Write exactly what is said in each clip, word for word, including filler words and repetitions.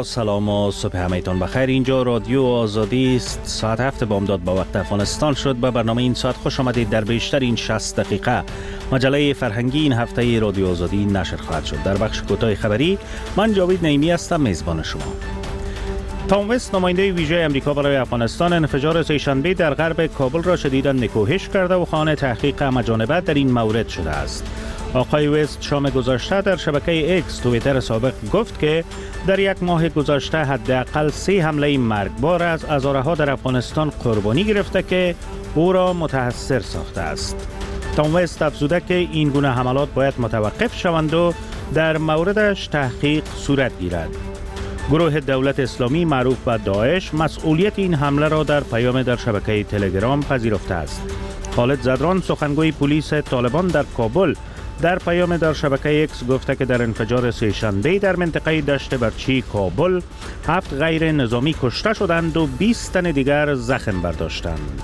سلام و صبح همه‌تان بخیر. اینجا رادیو آزادی است. ساعت هفت بامداد با وقت افغانستان شد. به برنامه این ساعت خوش آمدید. در بیشتر این شصت دقیقه مجله فرهنگی این هفته رادیو آزادی نشر خواهد شد. در بخش کوتاه خبری من جاوید نعیمی هستم، میزبان شما. تام وست، نماینده ویژه امریکا برای افغانستان، انفجار سه‌شنبه در غرب کابل را شدیداً نکوهش کرده و خواهان تحقیق همه‌جانبه در این مورد شده است. آقای وست شام گذشته در شبکه اکس توییتر سابق گفت که در یک ماه گذشته حداقل سه حمله مرگبار از هزارها در افغانستان قربانی گرفته که او را متحسر ساخته است. تام وست افزوده که این گونه حملات باید متوقف شوند و در موردش تحقیق صورت گیرد. گروه دولت اسلامی معروف به داعش مسئولیت این حمله را در پیام در شبکه تلگرام پذیرفته است. خالد زدران، سخنگوی پلیس طالبان در کابل، در پیام در شبکه اکس گفته که در انفجار سه‌شنبه در منطقه دشت برچی کابل هفت غیر نظامی کشته شدند و بیست تن دیگر زخم برداشتند.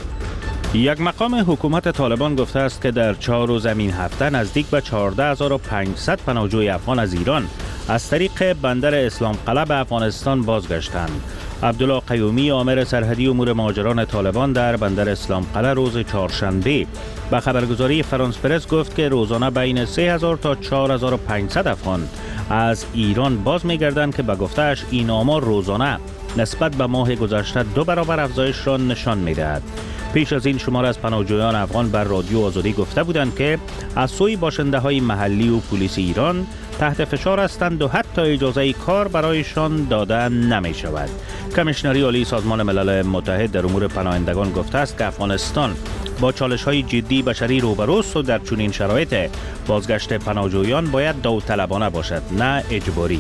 یک مقام حکومت طالبان گفته است که در چهار روز این هفته نزدیک به چهارده هزار و پانصد پناهجوی افغان از ایران از طریق بندر اسلام قلعه به افغانستان بازگشتند. عبدالله قیومی، آمر سرحدی امور مهاجران طالبان در بندر اسلام قلعه روز چهارشنبه به خبرگزاری فرانس پرس گفت که روزانه بین سه هزار تا چهار هزار و پانصد افغان از ایران باز می‌گردند که به گفته‌اش این آمار روزانه نسبت به ماه گذشته دو برابر افزایش را نشان می‌دهد. پیش از این شمار از پناهجویان افغان بر رادیو آزادی گفته بودند که از سوی باشنده‌های محلی و پلیس ایران تحت فشار هستند و حتی اجازه کار برایشان داده نمی شود. کمیشنری عالی سازمان ملل متحد در امور پناهندگان گفته است که افغانستان با چالش‌های جدی بشری روبروست و در چنین شرایط بازگشت پناهجویان باید داوطلبانه باشد، نه اجباری.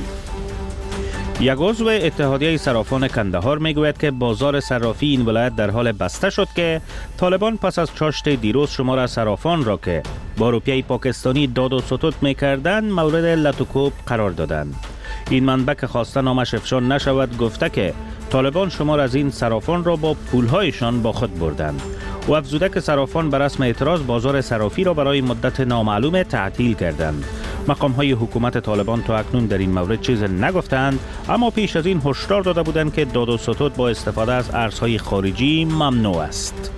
یک عضو اتحادیه صرافان کندهار میگوید که بازار صرافی این ولایت در حال بسته شد که طالبان پس از چاشت دیروز شمار از صرافان را که با روپیه پاکستانی داد و ستد میکردند مورد لطوکوب قرار دادند. این منبع که خواسته نامش افشا نشود گفته که طالبان شمار از این صرافان را با پولهایشان با خود بردند. و افزوده که صرافان بر رسم اعتراض بازار صرافی را برای مدت نامعلوم تعطیل کردند. مقام های حکومت طالبان تا اکنون در این مورد چیز نگفتند، اما پیش از این هشدار داده بودند که داد و ستد با استفاده از ارزهای خارجی ممنوع است.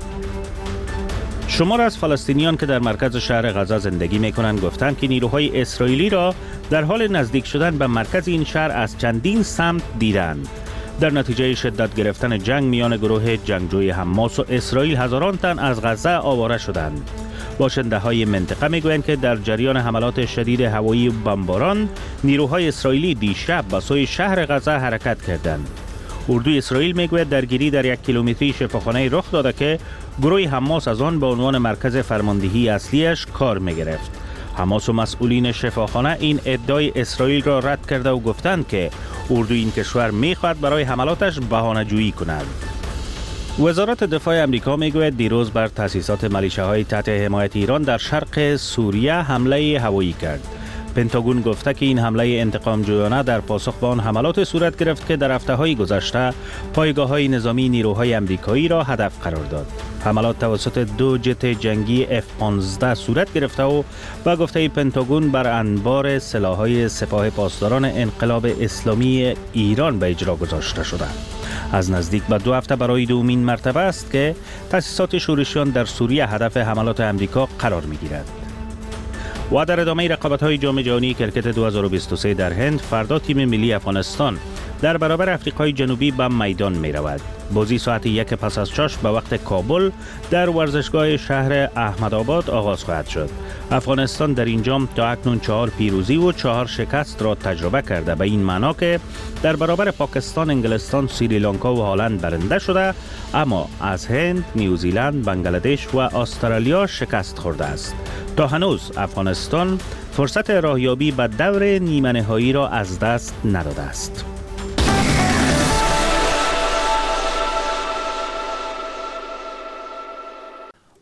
شمار از فلسطینیان که در مرکز شهر غزه زندگی می‌کنند گفتند که نیروهای اسرائیلی را در حال نزدیک شدن به مرکز این شهر از چندین سمت دیدند. در نتیجه شدت گرفتن جنگ میان گروه جنگجوی حماس و اسرائیل هزاران تن از غزه آواره شدند. باشنده های منطقه میگویند که در جریان حملات شدید هوایی و بمباران نیروهای اسرائیلی دیشب به سوی شهر غزه حرکت کردند. اردوی اسرائیل میگوید درگیری در یک کیلومتری شفاخانه رخ داده که گروه حماس از آن به عنوان مرکز فرماندهی اصلیش کار میگرفت. حماس و مسئولین شفاخانه این ادعای اسرائیل را رد کرده و گفتند که اردوی این کشور میخواهد برای حملاتش بهانه‌جویی کند. وزارت دفاع امریکا میگوید دیروز بر تأسیسات ملیشه‌های تحت حمایت ایران در شرق سوریه حمله هوایی کرد. پنتاگون گفته که این حمله انتقام جویانه در پاسخ به آن حملات صورت گرفت که در هفته‌های گذشته پایگاه‌های نظامی نیروهای امریکایی را هدف قرار داد. حملات توسط دو جت جنگی اف پانزده صورت گرفته و با گفته پنتاگون بر انبار سلاح‌های سپاه پاسداران انقلاب اسلامی ایران به اجرا گذاشته شده. از نزدیک به دو هفته برای دومین مرتبه است که تأسیسات شورشیان در سوریه هدف حملات امریکا قرار می‌گیرد. و در ادامه رقابت‌های جام جهانی کرکت دو هزار و بیست و سه در هند، فردا تیم ملی افغانستان در برابر افریقای جنوبی به میدان می رود. بازی ساعت یک پس از چاش به وقت کابل در ورزشگاه شهر احمدآباد آغاز خواهد شد. افغانستان در این جام تا اکنون چهار پیروزی و چهار شکست را تجربه کرده، به این معنا که در برابر پاکستان، انگلستان، سریلانکا و هلند برنده شده، اما از هند، نیوزیلند، بنگلادش و استرالیا شکست خورده است. تا هنوز افغانستان فرصت راهیابی به دور نیمه نهایی را از دست نداده است.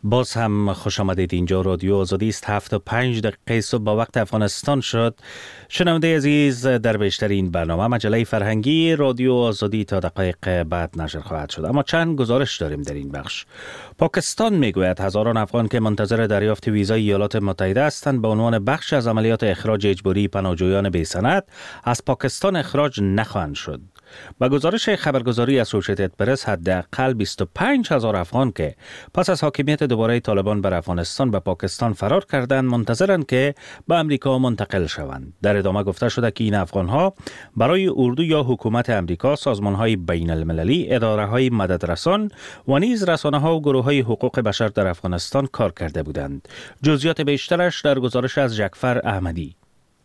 باز هم خوش آمدید. اینجا رادیو آزادی است. هفت و پنج دقیقه صبح با وقت افغانستان شد. شنونده عزیز، در بیشترین برنامه مجله فرهنگی رادیو آزادی تا دقایق بعد نشر خواهد شد، اما چند گزارش داریم در این بخش. پاکستان میگوید هزاران افغان که منتظر دریافت ویزای ایالات متحده هستند به عنوان بخش از عملیات اخراج اجباری پناهجویان بی سند از پاکستان اخراج نخواهند شد. با گزارش خبرگزاری اسوسییتد پرس، حداقل بیست و پنج هزار افغان که پس از حاکمیت دوباره طالبان بر افغانستان به پاکستان فرار کردند منتظرند که به امریکا منتقل شوند. در ادامه گفته شده که این افغانها برای اردو یا حکومت امریکا، سازمان‌های بین المللی، اداره‌های مددرسان و نیز رسانه‌ها و گروه‌های حقوق بشر در افغانستان کار کرده بودند. جزئیات بیشترش در گزارش از جعفر احمدی.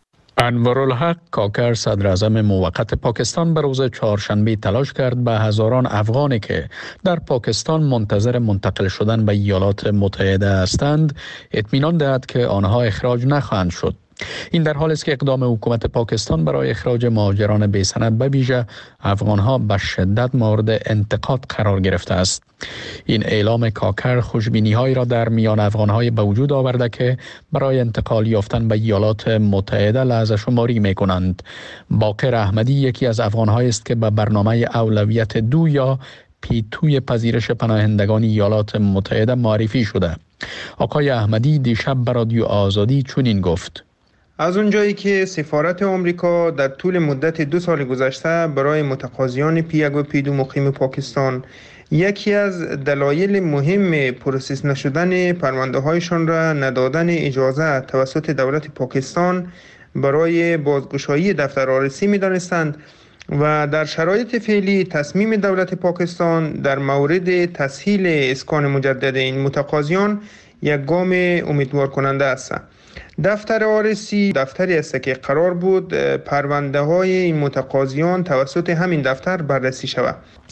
انوارالحق کاکر، صدر اعظم موقت پاکستان، به روز چهارشنبه تلاش کرد به هزاران افغانی که در پاکستان منتظر منتقل شدن به ایالات متحده هستند اطمینان دهد که آنها اخراج نخواهند شد. این در حالی است که اقدام حکومت پاکستان برای اخراج مهاجران بی سند به ویژه افغانها به شدت مورد انتقاد قرار گرفته است. این اعلام کاکر خوشبینی‌هایی را در میان افغان‌های به وجود آورده که برای انتقال یافتن به ایالات متحده لحظه شماری می‌کنند. باقر احمدی یکی از افغان‌هایی است که به برنامه اولویت دو یا پیتوی پذیرش پناهندگان ایالات متحده معرفی شده. آقای احمدی دیشب به رادیو آزادی چنین گفت: از اونجایی که سفارت آمریکا در طول مدت دو سال گذشته برای متقاضیان پی یک و پی دو مقیم پاکستان یکی از دلایل مهم پروسس نشدن پرونده هایشان را ندادن اجازه توسط دولت پاکستان برای بازگشایی دفتر آرسی می دانستند و در شرایط فعلی تصمیم دولت پاکستان در مورد تسهیل اسکان مجدد این متقاضیان یک گام امیدوار کننده است. دفتر آرسی دفتری است که قرار بود پرونده های این متقاضیان توسط همین دفتر بررسی شود.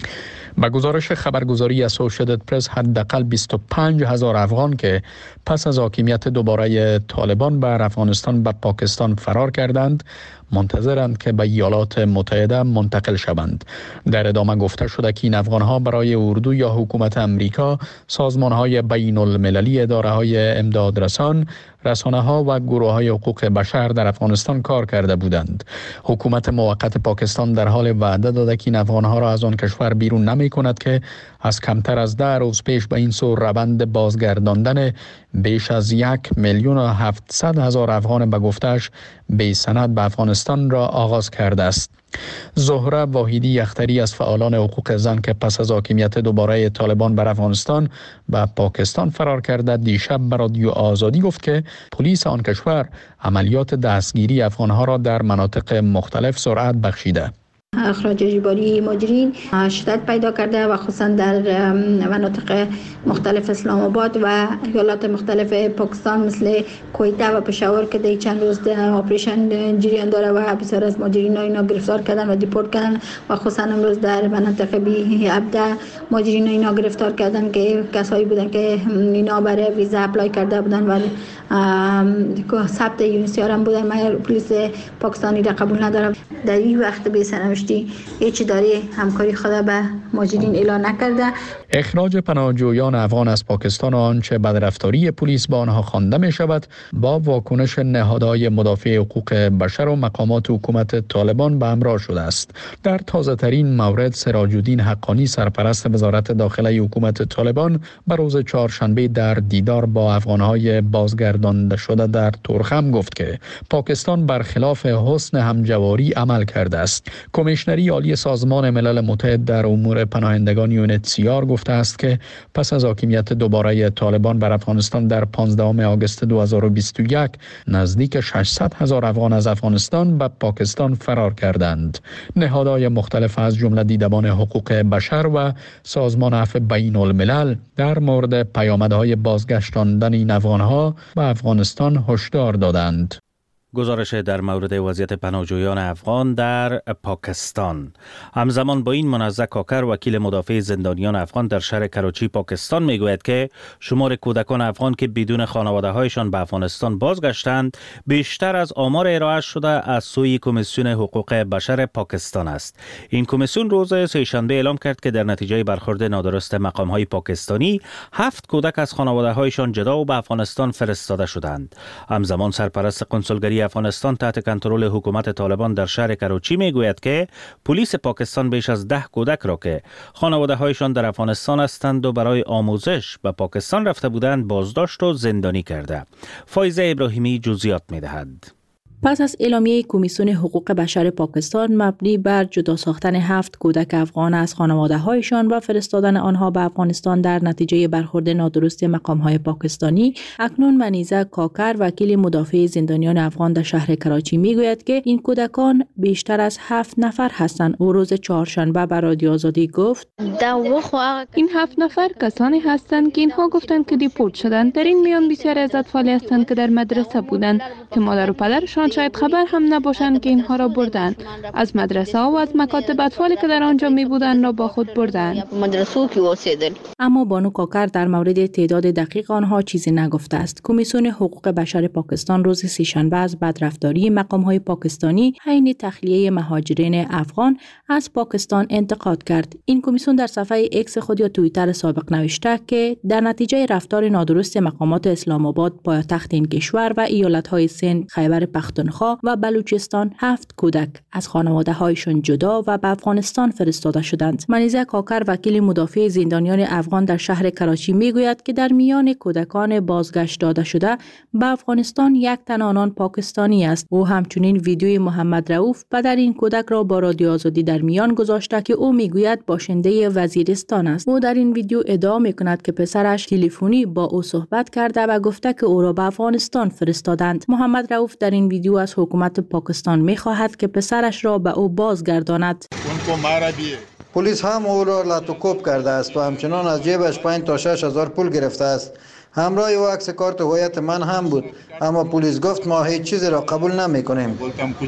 با گزارش خبرگزاری اسوسییتد پرس، حداقل بیست و پنج هزار افغان که پس از حاکمیت دوباره طالبان بر افغانستان به پاکستان فرار کردند منتظرند که به ایالات متحده منتقل شوند. در ادامه گفته شده که این افغانها برای اردو یا حکومت امریکا، سازمان‌های بین المللی، اداره‌های امدادرسان، رسانه‌ها و گروه‌های حقوق بشر در افغانستان کار کرده بودند. حکومت موقت پاکستان در حال وعده داده که این افغانها را از آن کشور بیرون نمی‌کند که از کمتر از ده روز پیش به این سو روند بازگرداندن بیش از یک میلیون و هفتصد هزار افغان به گفتش بی سند به افغانستان را آغاز کرده است. زهره واحدی یختری از فعالان حقوق زن که پس از حاکمیت دوباره طالبان بر افغانستان و پاکستان فرار کرده دیشب به رادیو آزادی گفت که پلیس آن کشور عملیات دستگیری افغانها را در مناطق مختلف سرعت بخشیده. اخراج اجباری مهاجرین شدت پیدا کرده و خصوصا در مناطق مختلف اسلام آباد و ایالات مختلف پاکستان مثل کویته و پشاور که در چند روز اپریشن جریان داره و بسیار از مهاجرین اینا گرفتار کردن و دیپورت کردن و خصوصا امروز در مناطق بی عبده مهاجرین اینا گرفتار کردن که کسایی بودن که اینا برای ویزا اپلای کرده بودن و ثبت یونیسیار هم بودن. من پلیس پاکستانی را قبول ندارم. در این وقت به سرنوشتی هیچ اداره همکاری خود به مهاجرین اعلان نکرده. اخراج پناهجویان افغان از پاکستان و آنچه بدرفتاری پلیس با آنها خوانده می شود با واکنش نهادهای مدافع حقوق بشر و مقامات حکومت طالبان به همراه شده است. در تازه ترین مورد، سراج الدین حقانی، سرپرست وزارت داخله حکومت طالبان، به روز چهارشنبه در دیدار با افغانهای بازگردانده شده در تورخم گفت که پاکستان برخلاف حسن همجواری عمل کرده است. کمیشنری عالی سازمان ملل متحد در امور پناهندگان یونیتسیار گفته است که پس از حاکمیت دوباره طالبان بر افغانستان در پانزدهم آگوست دو هزار و بیست و یک نزدیک ششصد هزار افغان از افغانستان به پاکستان فرار کردند. نهادهای مختلف از جمله دیدبان حقوق بشر و سازمان عفو بین الملل در مورد پیامدهای بازگشتاندن این افغانها به افغانستان هشدار دادند. گزارش در مورد وضعیت پناهجویان افغان در پاکستان. همزمان با این منزه کاکر وکیل مدافع زندانیان افغان در شهر کراچی پاکستان میگوید که شمار کودکان افغان که بدون خانواده هایشان به افغانستان بازگشتند بیشتر از آمار ارائه شده از سوی کمیسیون حقوق بشر پاکستان است. این کمیسیون روز سه‌شنبه اعلام کرد که در نتیجه برخورد نادرست مقام های پاکستانی هفت کودک از خانواده هایشان جدا و به افغانستان فرستاده شدند. همزمان سرپرست کنسولگری افغانستان تحت کنترل حکومت طالبان در شهر کراچی میگوید که پلیس پاکستان بیش از ده کودک را که خانواده هایشان در افغانستان هستند و برای آموزش به پاکستان رفته بودند بازداشت و زندانی کرده. فایزه ابراهیمی جزئیات میدهد. پس از اعلامیه کمیسیون حقوق بشر پاکستان مبنی بر جدا ساختن هفت کودک افغان از خانواده هایشان و فرستادن آنها به افغانستان در نتیجه برخورد نادرست مقام های پاکستانی، اکنون منیزه کاکر وکیل مدافع زندانیان افغان در شهر کراچی میگوید که این کودکان بیشتر از هفت نفر هستند. او روز چهارشنبه به رادیو آزادی گفت این هفت نفر کسانی هستند که اینها گفتند که دیپورت شدند. در این میان بسیاری از اطفالی هستند که در مدرسه بودند که مادر و پدرشان شاید خبر هم نباشند که اینها را بردند. از مدرسه ها و از مکاتب اطفالی که در آنجا می بودند را با خود بردند. اما بانو کاکر در مورد تعداد دقیق آنها چیزی نگفته است. کمیسیون حقوق بشر پاکستان روز سه‌شنبه از بدرفتاری مقام های پاکستانی حین تخلیه مهاجرین افغان از پاکستان انتقاد کرد. این کمیسیون در صفحه ایکس خود یا توییتر سابق نوشته که در نتیجه رفتار نادرست مقامات اسلام آباد پایتخت این کشور و ایالت های سند، خیبر پختونخوا و بلوچستان هفت کودک از خانواده هایشان جدا و به افغانستان فرستاده شدند. منیزه کاکر وکیل مدافع زندانیان افغان در شهر کراچی میگوید که در میان کودکان بازگشت داده شده به افغانستان یک تن آنان پاکستانی است. او همچنین ویدیوی محمد رؤوف پدر این کودک را با رادیو آزادی در میان گذاشته که او میگوید باشنده وزیرستان است. او در این ویدیو ادعا میکند که پسرش تلفنی با او صحبت کرده و گفته که او را به افغانستان فرستادند. محمد رؤوف در این ویدیو از حکومت پاکستان می‌خواهد که پسرش را به او بازگرداند. پلیس هم او را لاتوکوب کرده است و همچنان از جیبش پنج تا شش هزار پول گرفته است. همراه او عکس کارت هویت من هم بود، اما پلیس گفت ما هیچ چیزی را قبول نمی‌کنیم.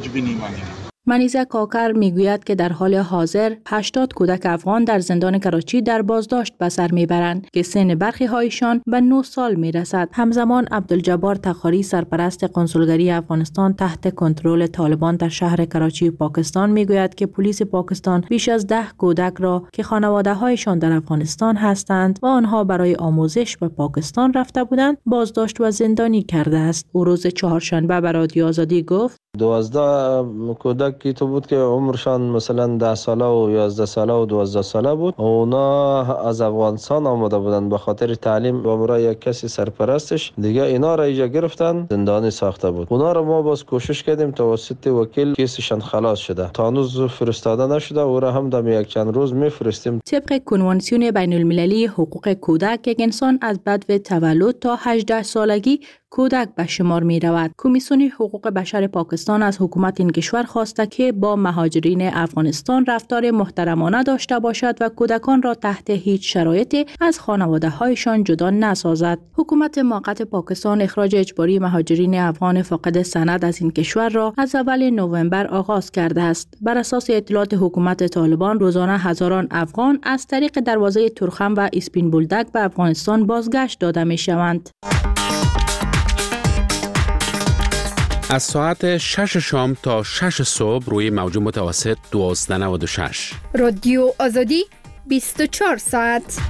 منیزه کاکر میگوید که در حال حاضر هشتاد کودک افغان در زندان کراچی در بازداشت به سر میبرند که سن برخی هایشان به نه سال میرسد. همزمان عبدالجبار تخاری سرپرست کنسولگری افغانستان تحت کنترل طالبان در شهر کراچی پاکستان میگوید که پلیس پاکستان بیش از ده کودک را که خانواده هایشان در افغانستان هستند و آنها برای آموزش به پاکستان رفته بودند بازداشت و زندانی کرده است. او روز چهارشنبه به رادیو آزادی گفت دوازده کودک که تو بود که عمرشان مثلا ده ساله و یازده ساله و دوازده ساله بود. اونا از افغانستان آمده بودن به خاطر تعلیم و برای یک کسی سرپرستش دیگه اینا را ایجا گرفتن زندانی ساخته بود. اونا را ما باز کوشش کردیم توسط وکیل کیسشان خلاص شده. تا هنوز فرستاده نشده. او را هم در یک چند روز میفرستیم. طبق کنوانسیون بین المللی حقوق کودک یک انسان از بدو تولد تا هجده سالگی کودک به شمار می رود. کمیسیون حقوق بشر پاکستان از حکومت این کشور خواسته که با مهاجرین افغانستان رفتار محترمانه داشته باشد و کودکان را تحت هیچ شرایطی از خانواده هایشان جدا نسازد. حکومت موقت پاکستان اخراج اجباری مهاجرین افغان فاقد سند از این کشور را از اول نوامبر آغاز کرده است. بر اساس اطلاعات حکومت طالبان روزانه هزاران افغان از طریق دروازه تورخم و اسپین بولدک به افغانستان بازگشت داده می شوند. از ساعت شش شام تا شش صبح روی موج متوسط دوازده نود و شش. رادیو آزادی بیست و چهار ساعت.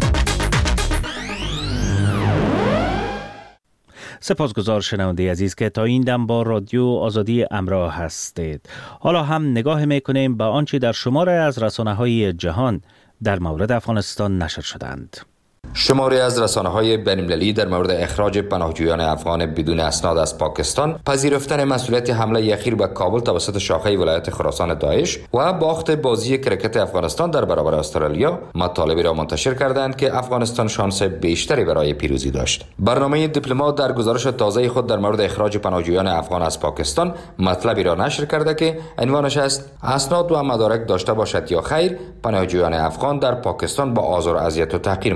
سپاسگزار شنونده عزیز که تا این دم با رادیو آزادی همراه هستید. حالا هم نگاه میکنیم به آنچه در شماره از رسانه‌های جهان در مورد افغانستان نشر شدند. شماری از رسانه‌های بین‌المللی در مورد اخراج پناهجویان افغان بدون اسناد از پاکستان، پذیرفتن مسئولیت حمله اخیر به کابل توسط شاخه ولایت خراسان داعش و باخت بازی کرکت افغانستان در برابر استرالیا مطالبی را منتشر کردند که افغانستان شانس بیشتری برای پیروزی داشت. برنامه دیپلمات در گزارش تازه خود در مورد اخراج پناهجویان افغان از پاکستان مطلبی را نشر کرده که عنوانش است: اسناد و مدارک داشته باشد یا خیر، پناهجویان افغان در پاکستان با آزار و اذیت و تحقیر مواجه است.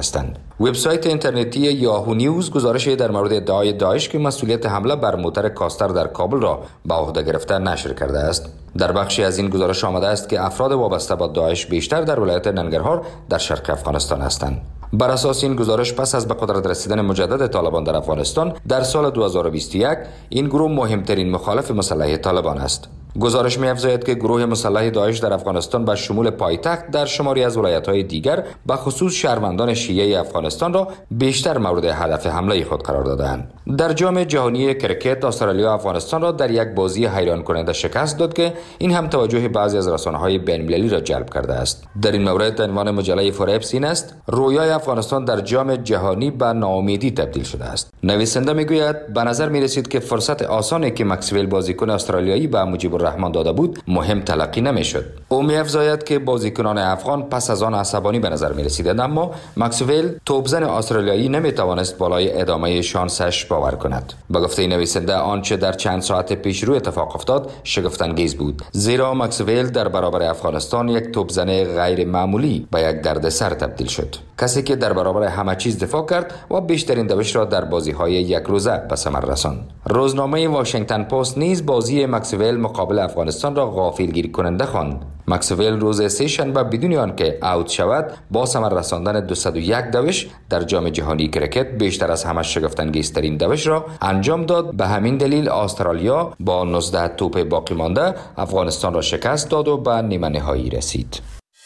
هستند. وبسایت اینترنتی یاهو نیوز گزارش در مورد ادعای داعش که مسئولیت حمله بر موتر کاستر در کابل را به عهده گرفته نشر کرده است. در بخشی از این گزارش آمده است که افراد وابسته با داعش بیشتر در ولایت ننگرهار در شرق افغانستان هستند. بر اساس این گزارش پس از به قدرت رسیدن مجدد طالبان در افغانستان در سال دو هزار و بیست و یک این گروه مهمترین مخالف مسلح طالبان است. گزارش می‌افزاید که گروه مسلح داعش در افغانستان به شمول پایتخت در شماری از ولایت‌های دیگر به خصوص شهروندان شیعه افغانستان را بیشتر مورد هدف حمله خود قرار دادند. در جام جهانی کرکت استرالیا افغانستان را در یک بازی حیران کننده شکست داد که این هم توجه بعضی از رسانه‌های بین‌المللی را جلب کرده است. در این مورد عنوان مجله فوربس این است: رویای افغانستان در جام جهانی به ناامیدی تبدیل شده است. نویسنده میگوید به نظر می‌رسید که فرصت آسانی که مکسول بازیکن استرالیایی به مجیب الرحمن داده بود مهم تلقی نمی‌شد. او می‌افزاید که بازیکنان افغان پس از آن عصبانی به نظر می‌رسیدند، اما مکسول توپزن استرالیایی نمی‌توانست بالای ادامه شانسش باور کند. به گفته نویسنده آنچه در چند ساعت پیش رو اتفاق افتاد شگفت‌انگیز بود، زیرا مکسول در برابر افغانستان یک توپزن غیر معمولی به یک دردسر تبدیل شد. کسی که در برابر همه چیز دفاع کرد و بیشترین دوش را در بازی‌های یک روزه به ثمر رساند. روزنامه واشنگتن پست نیز بازی مکسول مقابل افغانستان را غافلگیر کننده خواند. مکسول روز سه شنبه بدون آنکه اوت شود با ثمر رساندن دویست و یک دوش در جام جهانی کرکت بیشتر از همه شگفت‌انگیزترین دوش را انجام داد. به همین دلیل استرالیا با نوزده توپ باقی مانده افغانستان را شکست داد و به نیمه نهایی رسید.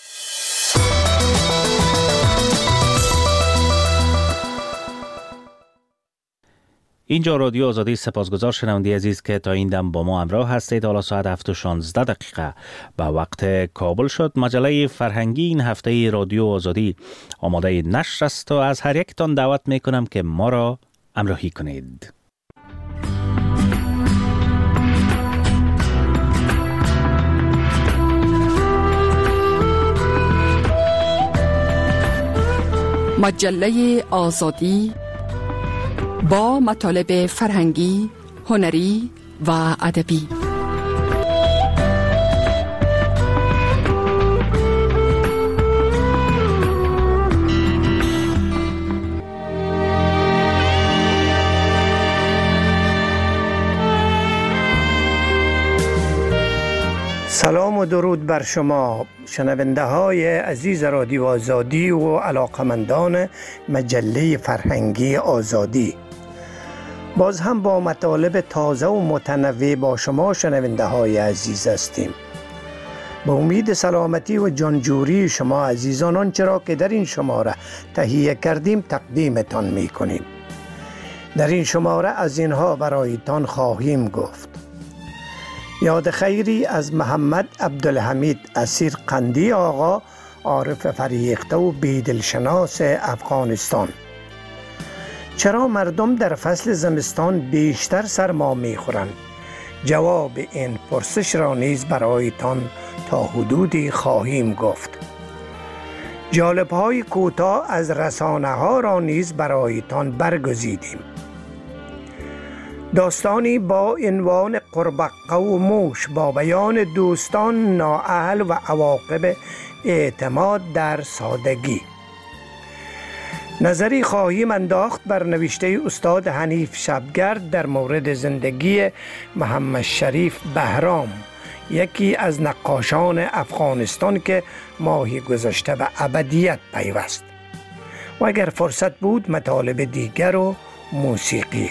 اینجا رادیو آزادی. سپاسگزار شنونده عزیز که تا این دم با ما همراه هستید. حالا ساعت هفت و شانزده دقیقه به وقت کابل شد. مجله فرهنگی این هفته رادیو آزادی آماده نشر است و از هر یکتان دعوت میکنم که ما را همراهی کنید. مجله آزادی با مطالب فرهنگی، هنری و ادبی. سلام و درود بر شما شنونده های عزیز رادیو آزادی و علاقمندان مجله فرهنگی آزادی. باز هم با مطالب تازه و متنوع با شما شنونده های عزیز هستیم. با امید سلامتی و جانجوری شما عزیزان آنچه را که در این شماره تهیه کردیم تقدیمتان می کنیم. در این شماره از اینها برایتان خواهیم گفت: یاد خیری از محمد عبدالحمید اسیر قندی آقا، عارف فریخته و بیدلشناس افغانستان. چرا مردم در فصل زمستان بیشتر سرما می‌خورند؟ جواب این پرسش را نیز برایتان تا حدودی خواهیم گفت. جالب‌های کوتاه از رسانه‌ها را نیز برایتان برگزیدیم. داستانی با عنوان قربقه و موش با بیان دوستان نااهل و عواقب اعتماد در سادگی. نظری خواهیم انداخت بر نوشته استاد حنیف شبگرد در مورد زندگی محمد شریف بهرام، یکی از نقاشان افغانستان که ماهی گذشته به ابدیت پیوست. و اگر فرصت بود مطالب دیگر و موسیقی.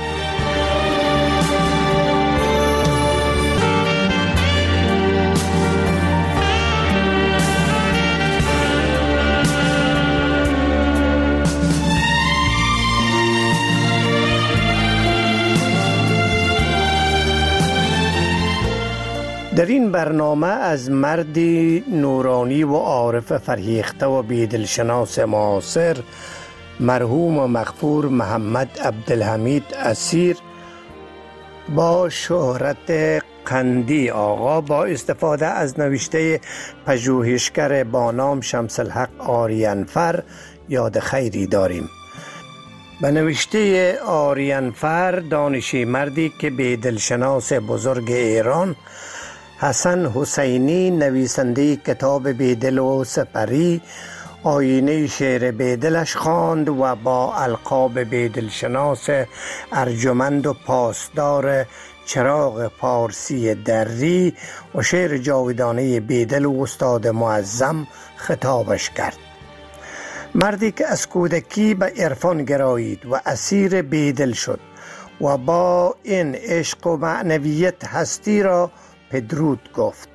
در این برنامه از مردی نورانی و عارف فرهیخته و بیدلشناس معاصر مرحوم و مغفور محمد عبدالحمید اسیر با شهرت قندی آقا با استفاده از نوشته پژوهشگر با نام شمس الحق آریانفر یاد خیری داریم. به نوشته آریانفر، دانشی مردی که بیدلشناس بزرگ ایران حسن حسینی نویسنده کتاب بیدل و سپری آینه شعر بیدلش خواند و با القاب بیدلشناس ارجمند و پاسدار چراغ پارسی دری و شعر جاودانه بیدل و استاد معظم خطابش کرد. مردی که از کودکی به عرفان گرایید و اسیر بیدل شد و با این عشق و معنویت هستی را پدرود گفت.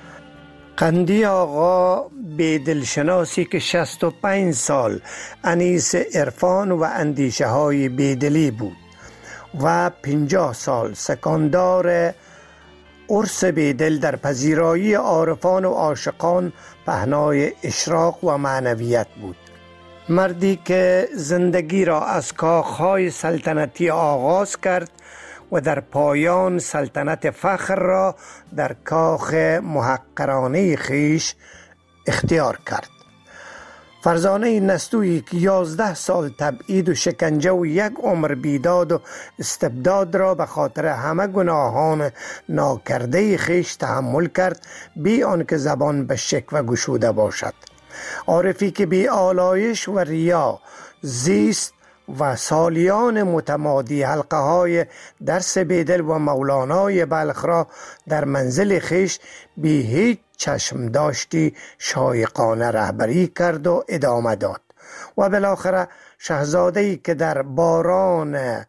قندی آقا بیدلشناسی که شصت و پنج سال انیس عرفان و اندیشه های بیدلی بود و پنجاه سال سکاندار عرس بیدل در پذیرایی عارفان و عاشقان پهنای اشراق و معنویت بود. مردی که زندگی را از کاخهای سلطنتی آغاز کرد و در پایان سلطنت فخر را در کاخ محقرانه خیش اختیار کرد. فرزانه نستویی که یازده سال تبعید و شکنجه و یک عمر بیداد و استبداد را به خاطر همه گناهان ناکرده خیش تحمل کرد بی آنکه زبان به شکوه گشوده باشد. عارفی که بی آلایش و ریا زیست و سالیان متمادی حلقه های درس بیدل و مولانای بلخ را در منزل خیش بی هیچ چشم داشتی شایقانه رهبری کرد و ادامه داد و بالاخره شاهزاده‌ای که در باران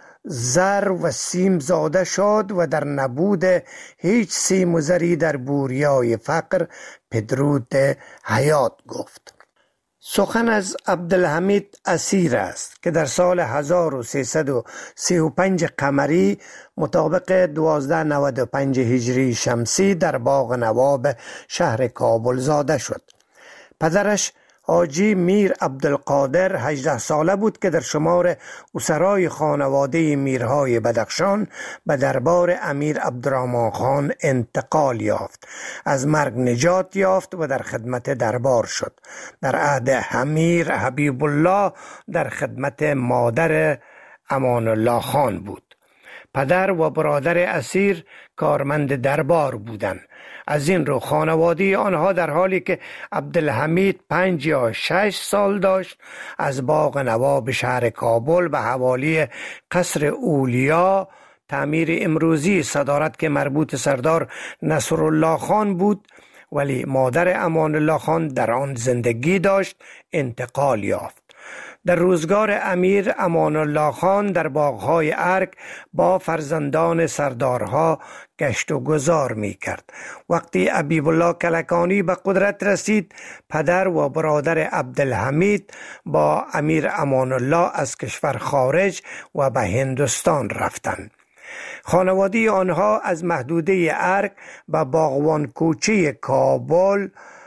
زر و سیم زاده شد و در نبود هیچ سیم و زری در بوریای فقر پدرود حیات گفت. سخن از عبدالحمید اسیر است که در سال هزار و سیصد و سی و پنج قمری مطابق دوازده نود و پنج هجری شمسی در باغ نواب شهر کابل زاده شد. پدرش حاجی میر عبدالقادر هجده ساله بود که در شمار اسرای خانواده میرهای بدخشان به دربار امیر عبدالرحمن خان انتقال یافت. از مرگ نجات یافت و در خدمت دربار شد. در عهد امیر حبیب الله در خدمت مادر امان الله خان بود. پدر و برادر اسیر کارمند دربار بودند. از این رو خانواده آنها در حالی که عبدالحمید پنج یا شش سال داشت از باغ نواب شهر کابل به حوالی قصر اولیا تعمیر امروزی صدارت که مربوط سردار نصرالله خان بود، ولی مادر امان الله خان در آن زندگی داشت، انتقال یافت. در روزگار امیر امان الله خان در باغهای ارگ با فرزندان سردارها گشت و گذار می کرد. وقتی حبیب الله کلکانی به قدرت رسید، پدر و برادر عبدالحمید با امیر امان الله از کشور خارج و به هندوستان رفتند. خانواده آنها از محدوده ارگ به باغوان کوچه کابل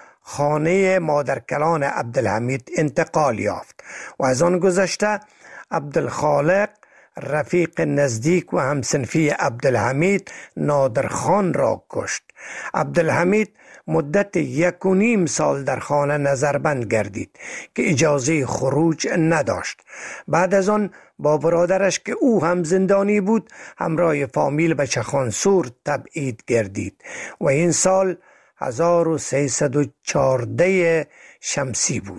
خانه مادرکلان عبدالحمید انتقال یافت و از آن گذشته عبدالخالق رفیق نزدیک و همسنفی عبدالحمید نادرخان را کشت. عبدالحمید مدت یک و نیم سال در خانه نظربند گردید که اجازه خروج نداشت. بعد از آن با برادرش که او هم زندانی بود همراه فامیل به چخانسور تبعید گردید و این سال هزار و سیصد و چهارده شمسی بود.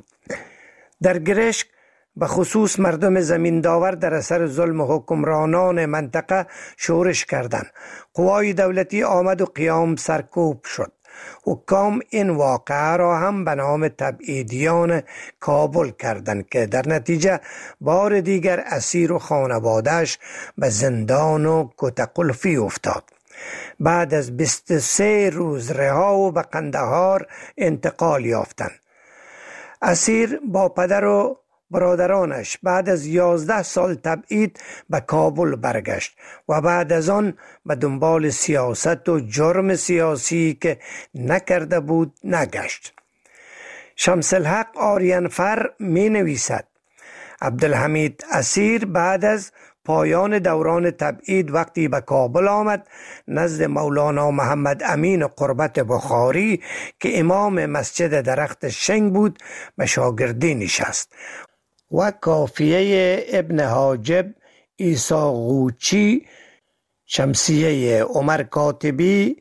در گرشک به خصوص مردم زمین داور در اثر ظلم حکمرانان منطقه شورش کردند. قوای دولتی آمد و قیام سرکوب شد. حکام این واقعه را هم به نام تبعیدیان کابل کردند که در نتیجه بار دیگر اسیر و خانواده‌اش به زندان و کتقلفی افتاد. بعد از بیست و سه روز رها و به قندهار انتقال یافتند. اسیر با پدر و برادرانش بعد از یازده سال تبعید به کابل برگشت و بعد از آن به دنبال سیاست و جرم سیاسی که نکرده بود نگشت. شمس الحق آریانفر می نویسد عبدالحمید اسیر بعد از پایان دوران تبعید وقتی به کابل آمد نزد مولانا محمد امین قربت بخاری که امام مسجد درخت شنگ بود به شاگردی نشست و کافیه ابن حاجب، عیسی غوچی، شمسیه عمر کاتبی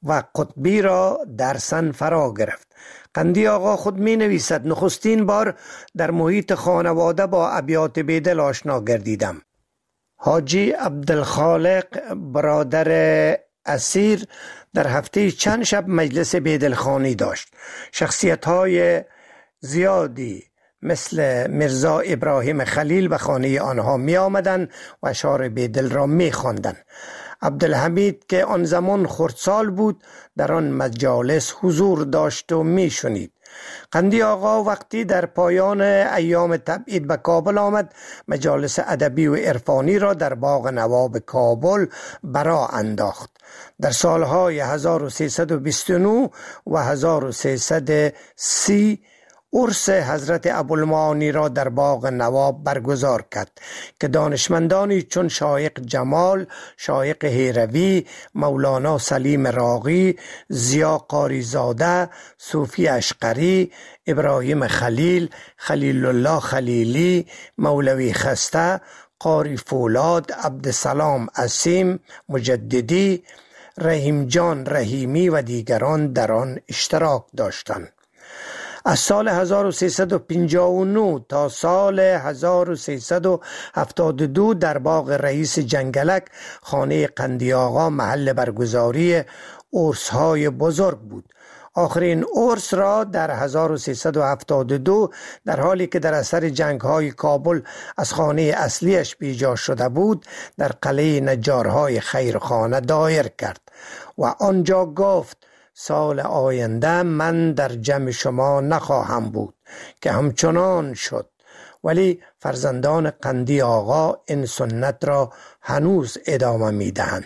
و قطبی را در سن فرا گرفت. قندی آقا خود می نویسد نخستین بار در محیط خانواده با ابیات بیدل آشنا گردیدم. حاجی عبدالخالق برادر اسیر در هفته چند شب مجلس بیدلخانی داشت. شخصیت های زیادی مثل مرزا ابراهیم خلیل به خانه آنها می آمدن و اشعار بیدل را می خواندند. عبدالحمید که آن زمان خردسال بود در آن مجالس حضور داشت و می شنید. قندی آقا وقتی در پایان ایام تبعید به کابل آمد مجالس ادبی و عرفانی را در باغ نواب کابل برا انداخت. در سالهای هزار و سیصد و بیست و نه و هزار و سیصد و سی عرس حضرت ابوالمعانی را در باغ نواب برگزار کرد که دانشمندانی چون شایق جمال، شایق هیروی، مولانا سلیم راغی، ضیا قاریزاده، صوفی اشقری، ابراهیم خلیل، خلیل الله خلیلی، مولوی خسته، قاری فولاد، عبدالسلام عصیم مجددی، رحیم جان رحیمی و دیگران در آن اشتراک داشتند. از سال هزار و سیصد و پنجاه و نه تا سال هزار و سیصد و هفتاد و دو در باغ رئیس جنگلک خانه قندی آقا محل برگزاری عرس‌های بزرگ بود. آخرین عرس را در هزار و سیصد و هفتاد و دو در حالی که در اثر جنگ‌های کابل از خانه اصلیش بیجا شده بود در قلعه نجارهای خیرخانه دایر کرد و آنجا گفت سال آینده من در جمع شما نخواهم بود که همچنان شد. ولی فرزندان قندی آقا این سنت را هنوز ادامه می دهند.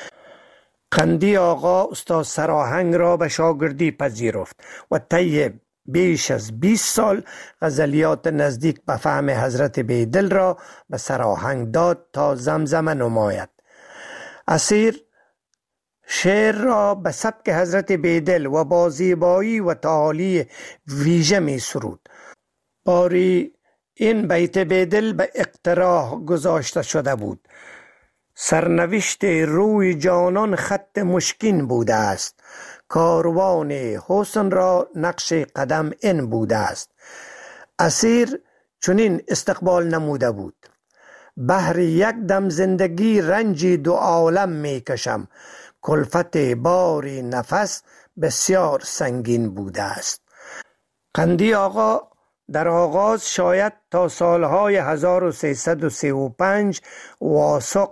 قندی آقا استاد سراهنگ را به شاگردی پذیرفت و طی بیش از بیست سال غزلیات نزدیک به فهم حضرت بیدل را به سراهنگ داد تا زمزمه نماید. اسیر شعر را به سبک حضرت بیدل و با زیبایی و تعالی ویژه می سرود. باری این بیت بیدل به اقتراح گذاشته شده بود: سرنوشت روی جانان خط مشکین بوده است، کاروان حسن را نقش قدم این بوده است. اسیر چنین استقبال نموده بود: بهر یک دم زندگی رنجی دو عالم می کشم، کلفت باری نفس بسیار سنگین بوده است. قندی آقا در آغاز شاید تا سالهای هزار و سیصد و سی و پنج واسق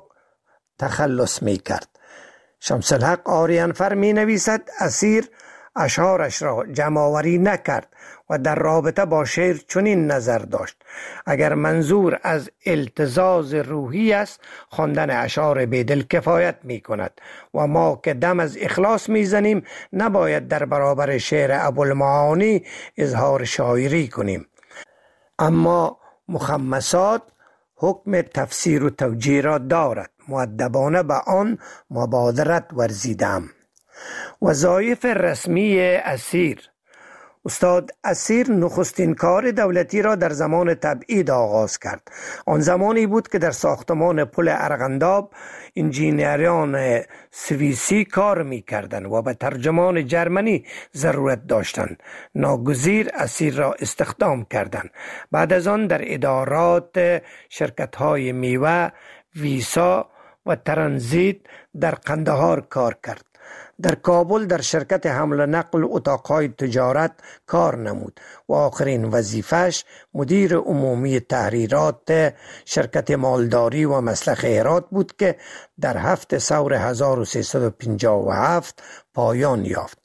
تخلص می کرد. شمس الحق آریانفر می نویسد اسیر اشعارش را جمع‌آوری نکرد و در رابطه با شعر چنین نظر داشت: اگر منظور از التزاز روحی است خواندن اشعار بیدل کفایت می کند و ما که دم از اخلاص می زنیم نباید در برابر شعر ابوالمعانی اظهار شاعری کنیم. اما مخمسات حکم تفسیر و توجیه را دارد، مؤدبانه به آن مبادرت ورزیدم. وظایف رسمی اسیر: استاد اسیر نخستین کار دولتی را در زمان تبعید آغاز کرد. آن زمانی بود که در ساختمان پل ارغنداب انجینیران سوئیسی کار می کردند و به ترجمان جرمنی ضرورت داشتند. ناگزیر اسیر را استخدام کردند. بعد از آن در ادارات شرکت های میوه، ویسا و ترانزیت در قندهار کار کرد. در کابل در شرکت حمل و نقل اتاقهای تجارت کار نمود و آخرین وظیفش مدیر عمومی تحریرات شرکت مالداری و مسلخ هرات بود که در هفت سور هزار و سیصد و پنجاه و هفت پایان یافت.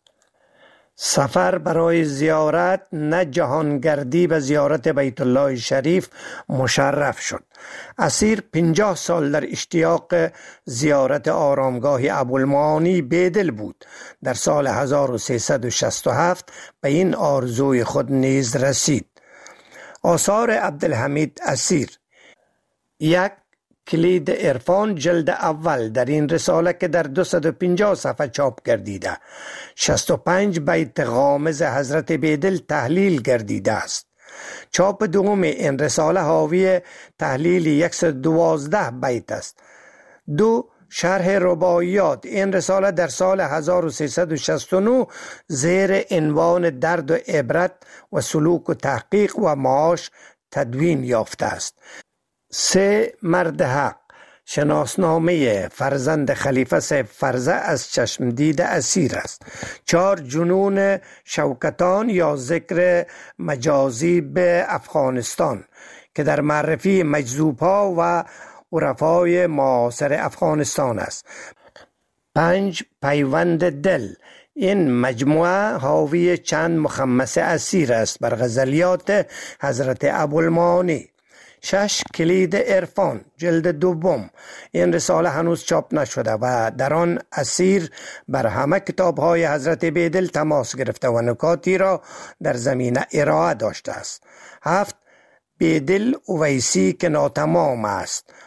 سفر برای زیارت نه جهانگردی به زیارت بیت الله شریف مشرف شد. اسیر پنجاه سال در اشتیاق زیارت آرامگاه ابوالمعانی بیدل بود. در سال هزار و سیصد و شصت و هفت به این آرزوی خود نیز رسید. آثار عبدالحمید اسیر: یک کلید عرفان جلد اول در این رساله که در دویست و پنجاه صفحه چاپ گردیده، شصت و پنج بیت غامض حضرت بیدل تحلیل گردیده است. چاپ دوم این رساله حاوی تحلیل صد و دوازده بیت است. دو شرح رباعیات. این رساله در سال هزار و سیصد و شصت و نه زیر عنوان درد و عبرت و سلوک و تحقیق و معاش تدوین یافته است. سه مرد حق. شناسنامه فرزند خلیفه سیف فرزه از چشمدید اسیر است. چهار جنون شوکتان یا ذکر مجازی به افغانستان که در معرفی مجذوب‌ها و عرفای معاصر افغانستان است. پنج پیوند دل. این مجموعه حاوی چند مخمس اسیر است بر غزلیات حضرت ابوالمعانی. شش کلید عرفان جلد دوم. این رساله هنوز چاپ نشده و در آن اسیر بر همه کتاب‌های حضرت بیدل تماس گرفته و نکاتی را در زمینه ارائه داشته است. هفت بیدل اویسی که ناتمام است.